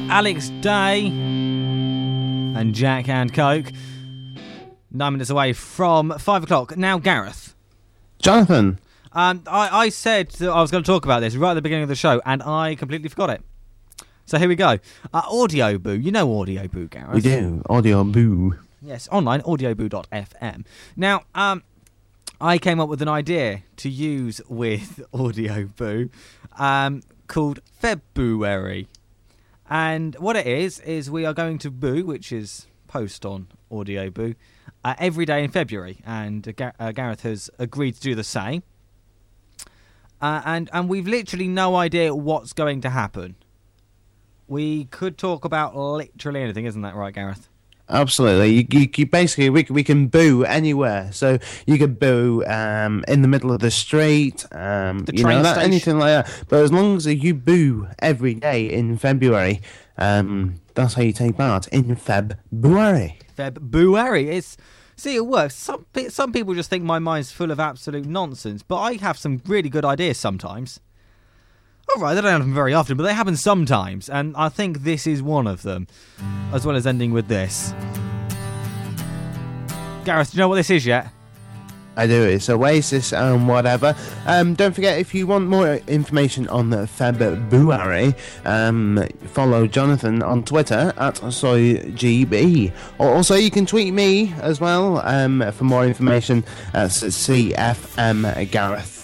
Alex Day and Jack and Coke. 9 minutes away from 5 o'clock. Now, Gareth. Jonathan. I said that I was going to talk about this right at the beginning of the show, and I completely forgot it. So here we go. Audio Boo. You know Audio Boo, Gareth? We do. Audio Boo. Yes, online, audioboo.fm. Now, I came up with an idea to use with Audio Boo called February. And what it is we are going to boo, which is post on Audio Boo, every day in February. And Gareth has agreed to do the same. And we've literally no idea what's going to happen. We could talk about literally anything, isn't that right, Gareth? Absolutely. You basically, we can boo anywhere. So you could boo in the middle of the street, the train station. Anything like that. But as long as you boo every day in February, that's how you take part in February. February. See, it works. Some people just think my mind's full of absolute nonsense, but I have some really good ideas sometimes. All right, they don't happen very often, but they happen sometimes, and I think this is one of them, as well as ending with this. Gareth, do you know what this is yet? I do. It's Oasis and whatever. Don't forget, if you want more information on the February, follow Jonathan on Twitter at SoyGB. Or also, you can tweet me as well for more information at CFM Gareth.